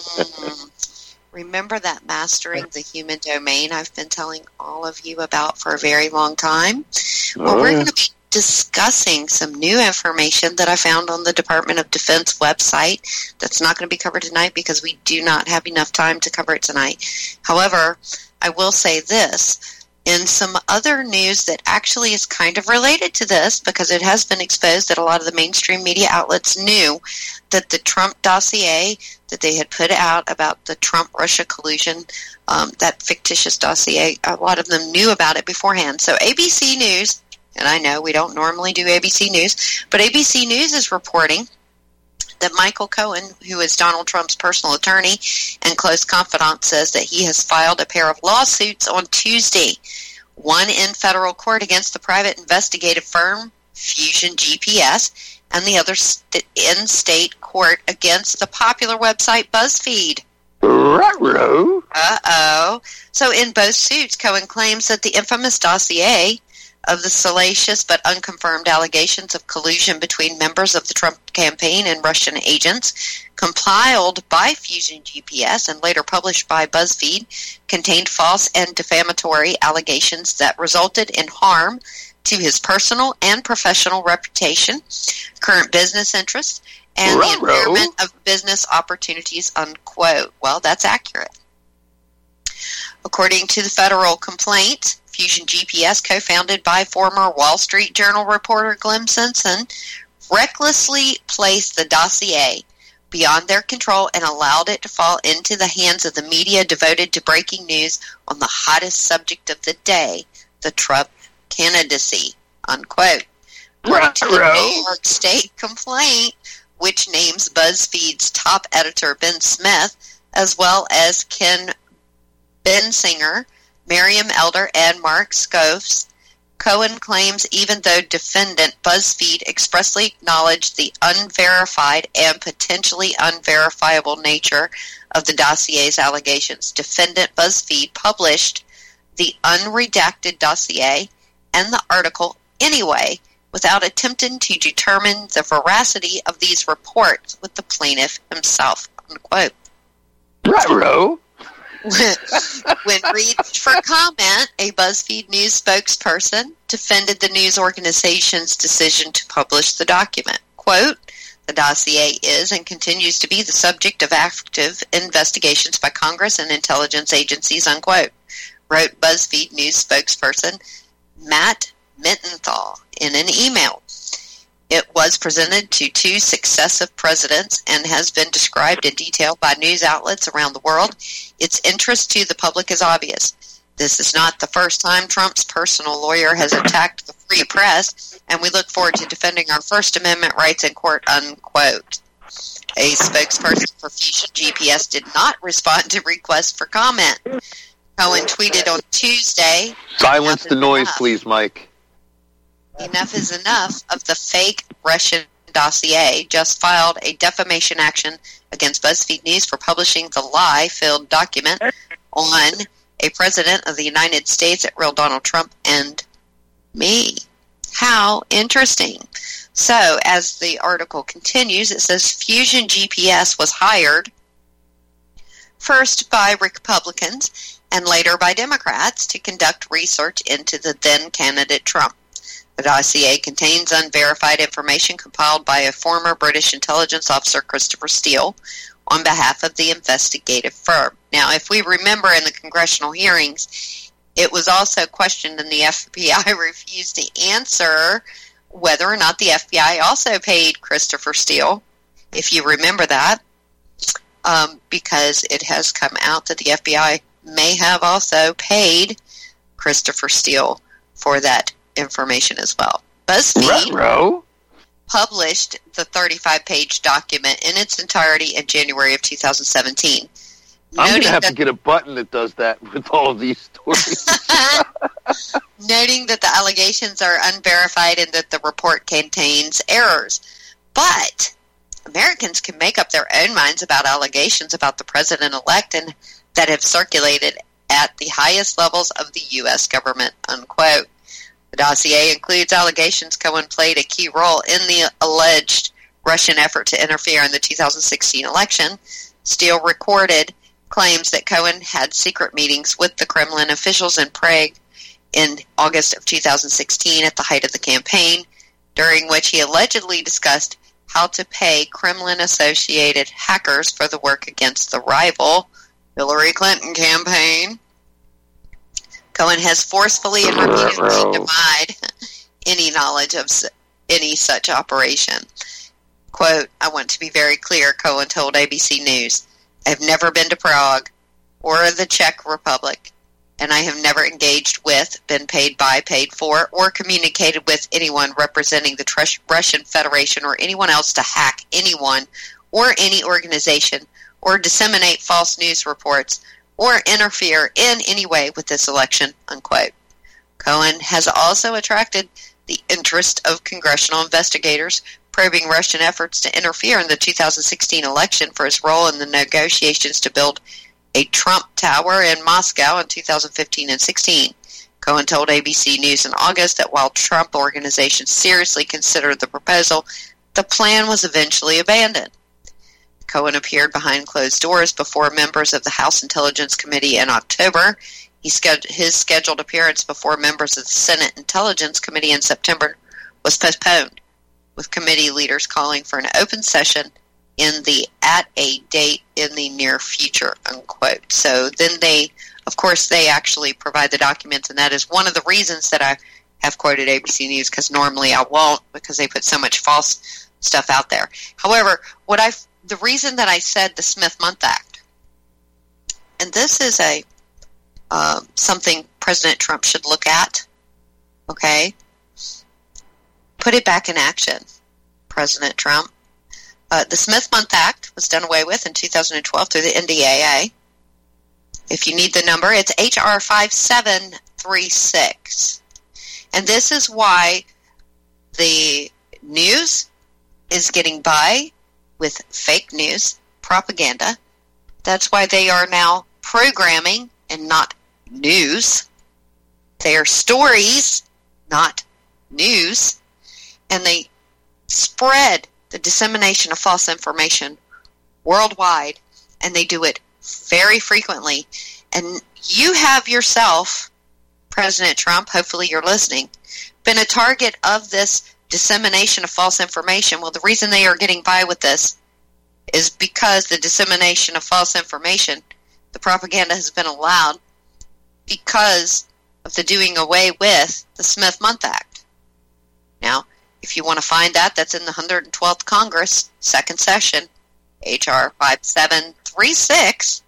Mm. Remember that Mastering the Human Domain I've been telling all of you about for a very long time? Well, Oh, we're yeah. going to be discussing some new information that I found on the Department of Defense website. That's not going to be covered tonight because we do not have enough time to cover it tonight. However, I will say this. In some other news that actually is kind of related to this, because it has been exposed that a lot of the mainstream media outlets knew that the Trump dossier that they had put out about the Trump-Russia collusion, um, that fictitious dossier, a lot of them knew about it beforehand. So A B C News, and I know we don't normally do A B C News, but A B C News is reporting that Michael Cohen, who is Donald Trump's personal attorney and close confidant, says that he has filed a pair of lawsuits on Tuesday, one in federal court against the private investigative firm Fusion G P S, and the other st- in state court against the popular website BuzzFeed. Ruh-roh. Uh-oh. So in both suits, Cohen claims that the infamous dossier of the salacious but unconfirmed allegations of collusion between members of the Trump campaign and Russian agents, compiled by Fusion G P S and later published by BuzzFeed, contained false and defamatory allegations that resulted in harm to his personal and professional reputation, current business interests, and the Ruh-roh. impairment of business opportunities, unquote. Well, that's accurate. According to the federal complaint, Fusion G P S, co-founded by former Wall Street Journal reporter Glenn Simpson, recklessly placed the dossier beyond their control and allowed it to fall into the hands of the media devoted to breaking news on the hottest subject of the day, the Trump candidacy, unquote. According to the New York State complaint, which names BuzzFeed's top editor Ben Smith, as well as Ken Bensinger, Miriam Elder, and Mark Scofs, Cohen claims even though defendant BuzzFeed expressly acknowledged the unverified and potentially unverifiable nature of the dossier's allegations, defendant BuzzFeed published the unredacted dossier and the article anyway, without attempting to determine the veracity of these reports with the plaintiff himself, unquote. Right-ro. When reached for comment, a BuzzFeed News spokesperson defended the news organization's decision to publish the document. Quote, the dossier is and continues to be the subject of active investigations by Congress and intelligence agencies, unquote, wrote BuzzFeed News spokesperson Matt Mittenthal in an email. It was presented to two successive presidents and has been described in detail by news outlets around the world. Its interest to the public is obvious. This is not the first time Trump's personal lawyer has attacked the free press, and we look forward to defending our First Amendment rights in court, unquote. A spokesperson for Fusion G P S did not respond to requests for comment. Cohen tweeted on Tuesday, silence the noise, enough. Please, Mike. Enough is enough of the fake Russian dossier. Just filed a defamation action against BuzzFeed News for publishing the lie-filled document on a president of the United States at real Donald Trump and me. How interesting. So, as the article continues, it says Fusion G P S was hired first by Republicans and later by Democrats to conduct research into the then-candidate Trump. The dossier contains unverified information compiled by a former British intelligence officer, Christopher Steele, on behalf of the investigative firm. Now, if we remember in the congressional hearings, it was also questioned and the F B I refused to answer whether or not the F B I also paid Christopher Steele, if you remember that, um, because it has come out that the F B I may have also paid Christopher Steele for that information as well. BuzzFeed Ruh-roh. published the thirty-five page document in its entirety in January of two thousand seventeen. I'm going to have to get a button that does that with all of these stories. Noting that the allegations are unverified and that the report contains errors. But Americans can make up their own minds about allegations about the president-elect and that have circulated at the highest levels of the U S government, unquote. The dossier includes allegations Cohen played a key role in the alleged Russian effort to interfere in the two thousand sixteen election. Steele recorded claims that Cohen had secret meetings with the Kremlin officials in Prague in August of two thousand sixteen at the height of the campaign, during which he allegedly discussed how to pay Kremlin-associated hackers for the work against the rival Hillary Clinton campaign. Cohen has forcefully and repeatedly denied any knowledge of any such operation. Quote, I want to be very clear, Cohen told A B C News. I have never been to Prague or the Czech Republic, and I have never engaged with, been paid by, paid for, or communicated with anyone representing the Tr- Russian Federation or anyone else to hack anyone or any organization or disseminate false news reports or interfere in any way with this election, unquote. Cohen has also attracted the interest of congressional investigators probing Russian efforts to interfere in the two thousand sixteen election for his role in the negotiations to build a Trump Tower in Moscow in two thousand fifteen and sixteen. Cohen told A B C News in August that while Trump organizations seriously considered the proposal, the plan was eventually abandoned. Cohen appeared behind closed doors before members of the House Intelligence Committee in October. He sched- his scheduled appearance before members of the Senate Intelligence Committee in September was postponed, with committee leaders calling for an open session in the at a date in the near future, unquote. So then they, of course, they actually provide the documents, and that is one of the reasons that I have quoted A B C News, because normally I won't, because they put so much false stuff out there. However, what I the reason that I said the Smith-Mundt Act, and this is a uh, something President Trump should look at, okay? Put it back in action, President Trump. Uh, the Smith-Mundt Act was done away with in two thousand twelve through the N D A A. If you need the number, it's H R five seven three six. And this is why the news is getting by with fake news, propaganda. That's why they are now programming and not news. They are stories, not news. And they spread the dissemination of false information worldwide, and they do it very frequently. And you have yourself, President Trump, hopefully you're listening, been a target of this dissemination of false information. Well, the reason they are getting by with this is because the dissemination of false information, the propaganda has been allowed because of the doing away with the Smith-Mundt Act. Now, if you want to find that, that's in the one hundred twelfth Congress, second session, H R five seven three six,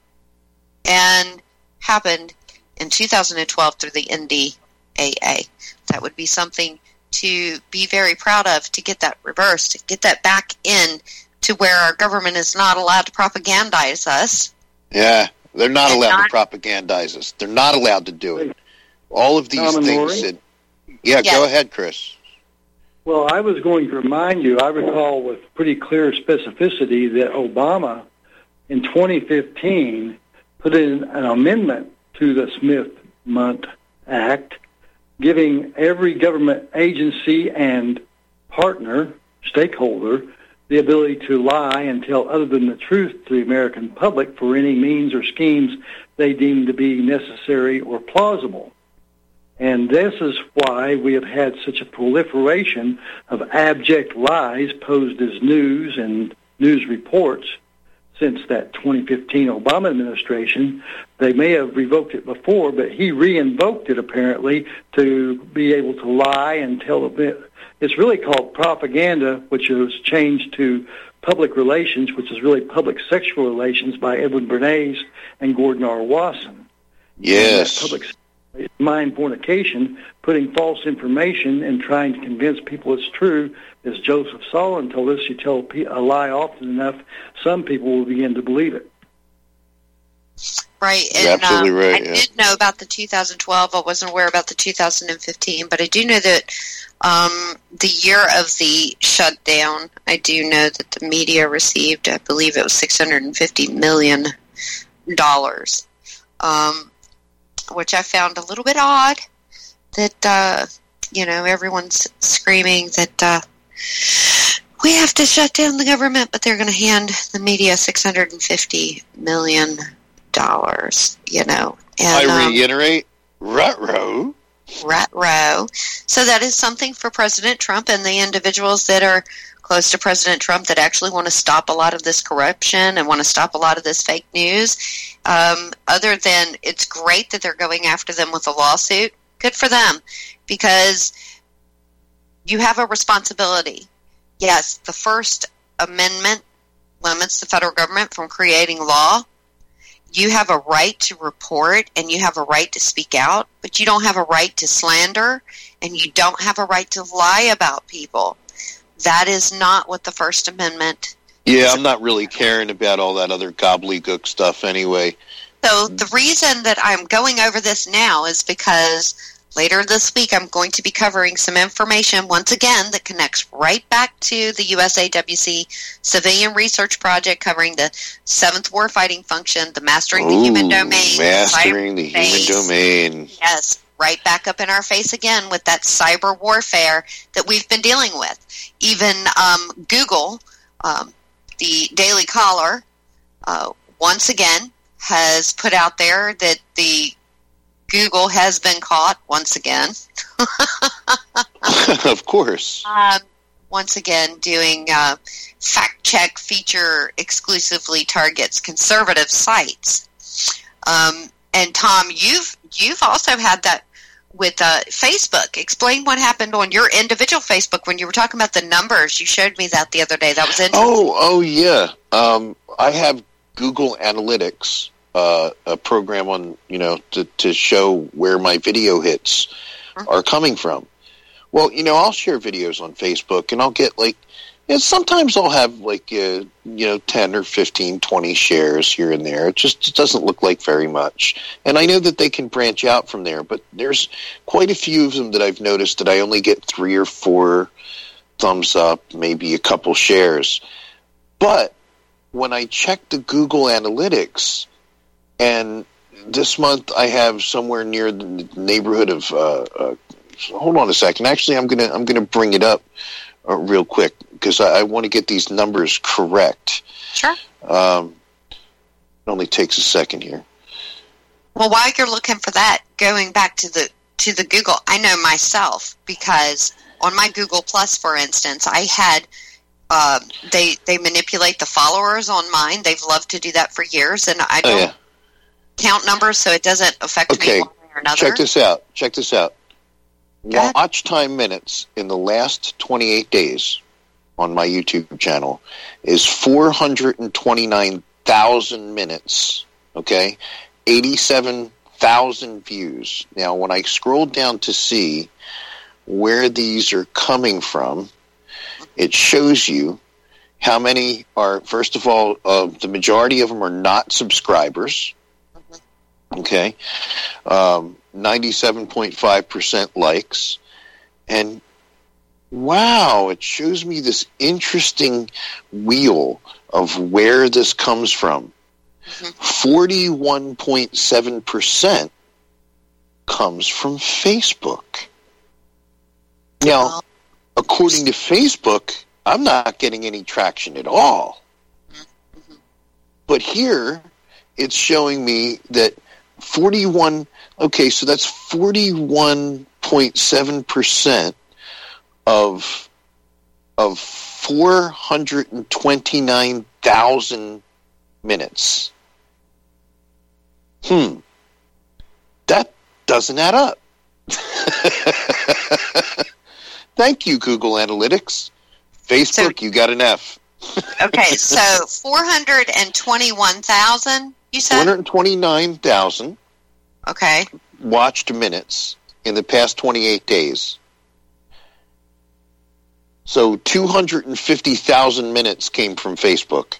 and happened in two thousand twelve through the N D A A. That would be something to be very proud of, to get that reversed, to get that back in to where our government is not allowed to propagandize us. Yeah, they're not And allowed not- to propagandize us. They're not allowed to do it. All of these Tom and things Lori? that... Yeah, Yes. go ahead, Chris. Well, I was going to remind you, I recall with pretty clear specificity that Obama in twenty fifteen put in an amendment to the Smith-Mundt Act, giving every government agency and partner, stakeholder, the ability to lie and tell other than the truth to the American public for any means or schemes they deem to be necessary or plausible. And this is why we have had such a proliferation of abject lies posed as news and news reports since that twenty fifteen Obama administration. They may have revoked it before, but he re-invoked it apparently to be able to lie and tell a bit. It's really called propaganda, which was changed to public relations, which is really public sexual relations by Edwin Bernays and Gordon R. Wasson. Yes. And that public mind fornication, putting false information and trying to convince people it's true. As Joseph Stalin told us, you tell a lie often enough, some people will begin to believe it. Right, You're and absolutely um, right, I yeah. did know about the two thousand twelve. I wasn't aware about the two thousand fifteen, but I do know that um, the year of the shutdown, I do know that the media received, I believe it was six hundred fifty million dollars, um, which I found a little bit odd that, uh, you know, everyone's screaming that uh, we have to shut down the government, but they're going to hand the media six hundred fifty million dollars. Dollars, you know. And, I um, reiterate, ruh-roh. Ruh-roh. So that is something for President Trump and the individuals that are close to President Trump that actually want to stop a lot of this corruption and want to stop a lot of this fake news. Um, other than it's great that they're going after them with a lawsuit, good for them, because you have a responsibility. Yes, the First Amendment limits the federal government from creating law. You have a right to report and you have a right to speak out, but you don't have a right to slander and you don't have a right to lie about people. That is not what the First Amendment Yeah, I'm not really caring about all that other gobbledygook stuff anyway. So the reason that I'm going over this now is because later this week I'm going to be covering some information once again that connects right back to the U S A W C Civilian Research Project covering the seventh warfighting function, the Mastering the Ooh, Human Domain. Mastering the cyberspace. Human Domain. Yes, right back up in our face again with that cyber warfare that we've been dealing with. Even um, Google, um, the Daily Caller, uh, once again has put out there that the Google has been caught once again. Of course. Um, once again, doing uh, fact check feature exclusively targets conservative sites. Um, and Tom, you've you've also had that with uh, Facebook. Explain what happened on your individual Facebook when you were talking about the numbers. You showed me that the other day. That was interesting. Oh, oh yeah. Um, I have Google Analytics, uh, a program on, you know, to, to show where my video hits mm-hmm. are coming from. Well, you know, I'll share videos on Facebook, and I'll get, like, you know, sometimes I'll have, like, uh, you know, ten or fifteen, twenty shares here and there. It just it doesn't look like very much. And I know that they can branch out from there, but there's quite a few of them that I've noticed that I only get three or four thumbs up, maybe a couple shares. But when I check the Google Analytics, and this month I have somewhere near the neighborhood of, uh, uh, hold on a second. Actually, I'm gonna I'm gonna bring it up uh, real quick because I, I want to get these numbers correct. Sure. Um, it only takes a second here. Well, while you're looking for that, going back to the to the Google, I know myself because on my Google Plus, for instance, I had. Uh, they they manipulate the followers on mine. They've loved to do that for years, and I don't oh, yeah. count numbers, so it doesn't affect okay. me one way or another. Check this out. Check this out. Watch time minutes in the last twenty-eight days on my YouTube channel is four hundred twenty-nine thousand minutes. Okay, eighty-seven thousand views. Now, when I scroll down to see where these are coming from, it shows you how many are, first of all, uh, the majority of them are not subscribers. Okay. Um, ninety-seven point five percent likes. And wow, it shows me this interesting wheel of where this comes from. forty-one point seven percent comes from Facebook. Now, according to Facebook, I'm not getting any traction at all. Mm-hmm. But here, it's showing me that forty-one, okay, so that's forty-one point seven percent of, of four hundred twenty-nine thousand minutes. Hmm. That doesn't add up. Thank you, Google Analytics. Facebook, so, you got an F. Okay, so four hundred twenty-one thousand, you said? four hundred twenty-nine thousand. Okay. Watched minutes in the past twenty-eight days. So two hundred fifty thousand minutes came from Facebook.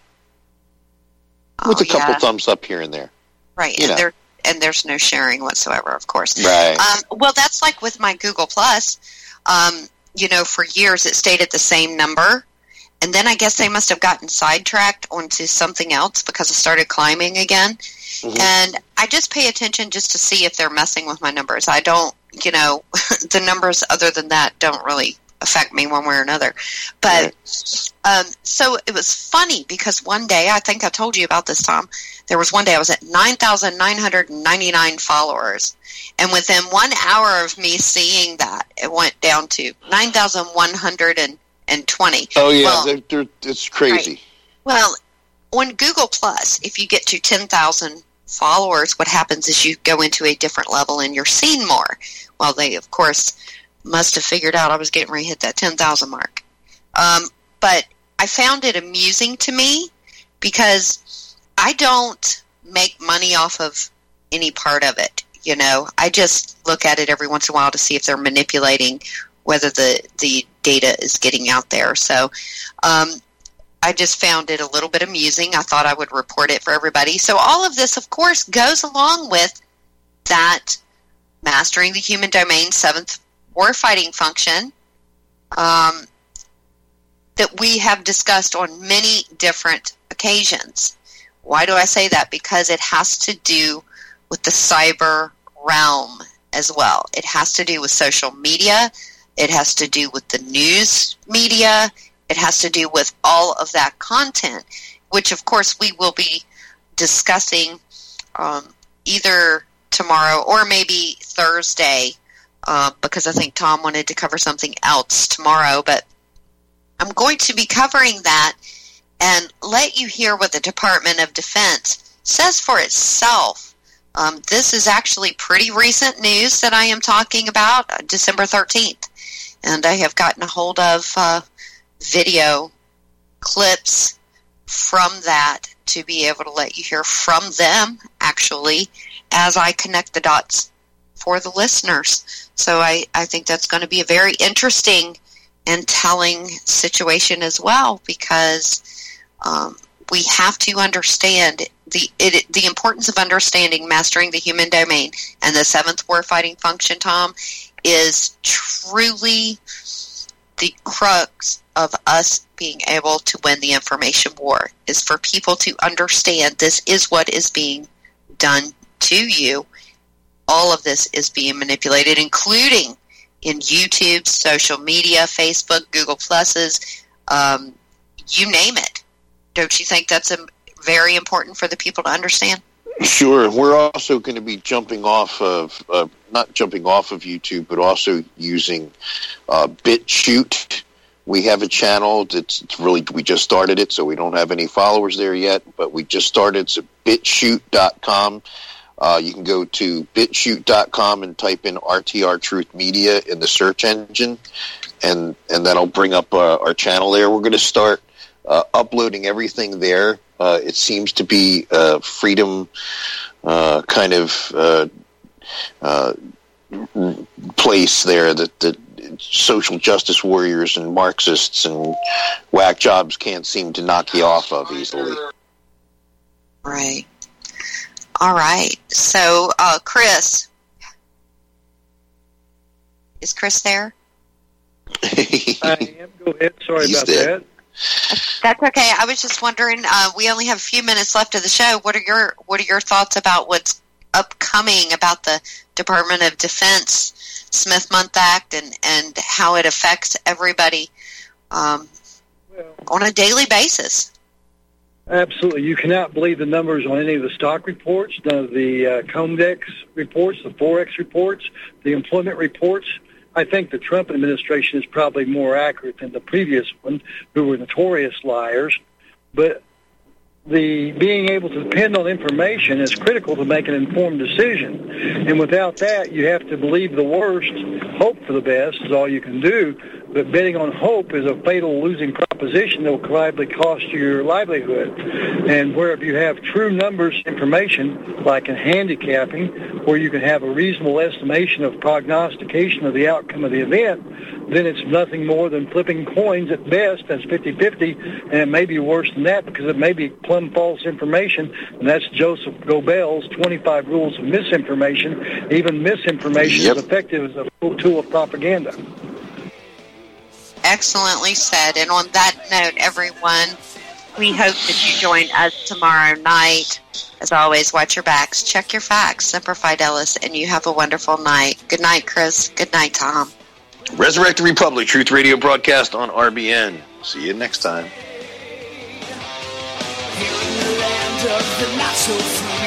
Oh, with a couple yeah. thumbs up here and there. Right, you and know. there and there's no sharing whatsoever, of course. Right. Um, well, that's like with my Google Plus. Um, you know, for years it stayed at the same number. And then I guess they must have gotten sidetracked onto something else because it started climbing again. Mm-hmm. And I just pay attention just to see if they're messing with my numbers. I don't, you know, the numbers other than that don't really affect me one way or another. But um, so it was funny because one day, I think I told you about this, Tom, there was one day I was at nine thousand nine hundred ninety-nine followers. And within one hour of me seeing that, it went down to nine thousand one hundred twenty. Oh, yeah, well, they're, they're, it's crazy. Right. Well, on Google Plus, if you get to ten thousand followers, what happens is you go into a different level and you're seen more. Well, they, of course, must have figured out I was getting ready to hit that ten thousand mark. Um, but I found it amusing to me because I don't make money off of any part of it. You know, I just look at it every once in a while to see if they're manipulating whether the, the data is getting out there. So um, I just found it a little bit amusing. I thought I would report it for everybody. So all of this, of course, goes along with that Mastering the Human Domain seventh warfighting function um, that we have discussed on many different occasions. Why do I say that? Because it has to do with the cyber realm as well. It has to do with social media. It has to do with the news media. It has to do with all of that content, which, of course, we will be discussing um, either tomorrow or maybe Thursday, uh, because I think Tom wanted to cover something else tomorrow. But I'm going to be covering that and let you hear what the Department of Defense says for itself Um, this is actually pretty recent news that I am talking about, uh, December thirteenth. And I have gotten a hold of uh, video clips from that to be able to let you hear from them, actually, as I connect the dots for the listeners. So I, I think that's going to be a very interesting and telling situation as well, because um, we have to understand the it, the importance of understanding mastering the human domain. And the seventh warfighting function, Tom, is truly the crux of us being able to win the information war, is for people to understand this is what is being done to you. All of this is being manipulated, including in YouTube, social media, Facebook, Google Pluses, um, you name it. Don't you think that's a, very important for the people to understand? Sure. We're also going to be jumping off of, uh, not jumping off of YouTube, but also using uh, BitChute. We have a channel that's it's really, we just started it, so we don't have any followers there yet, but we just started. It's bit chute dot com. Uh, you can go to bit chute dot com and type in R T R Truth Media in the search engine, and, and that'll bring up uh, our channel there. We're going to start uh, uploading everything there. Uh, it seems to be a freedom uh, kind of uh, uh, place there that, that social justice warriors and Marxists and whack jobs can't seem to knock you off of easily. Right. All right. So, uh, Chris. Is Chris there? I am. Go ahead. Sorry He's about dead. that. That's okay. I was just wondering, uh, we only have a few minutes left of the show. What are your what are your thoughts about what's upcoming about the Department of Defense Smith-Mundt Act and, and how it affects everybody um, well, on a daily basis? Absolutely. You cannot believe the numbers on any of the stock reports, none of the uh, Comdex reports, the Forex reports, the employment reports. I think the Trump administration is probably more accurate than the previous one, who were notorious liars. But the being able to depend on information is critical to make an informed decision. And without that, you have to believe the worst, hope for the best is all you can do. But betting on hope is a fatal losing proposition that will probably cost you your livelihood. And where if you have true numbers information, like in handicapping, where you can have a reasonable estimation of prognostication of the outcome of the event, then it's nothing more than flipping coins at best. That's fifty-fifty, and it may be worse than that because it may be plumb false information, and that's Joseph Goebbels' twenty-five rules of misinformation. Even misinformation Yep. is effective as a tool of propaganda. Excellently said. And on that note, everyone, we hope that you join us tomorrow night. As always, watch your backs, check your facts, Semper Fidelis, and you have a wonderful night. Good night, Chris. Good night, Tom. Resurrect the Republic, Truth Radio broadcast on R B N. See you next time. Here in the land of the not so free.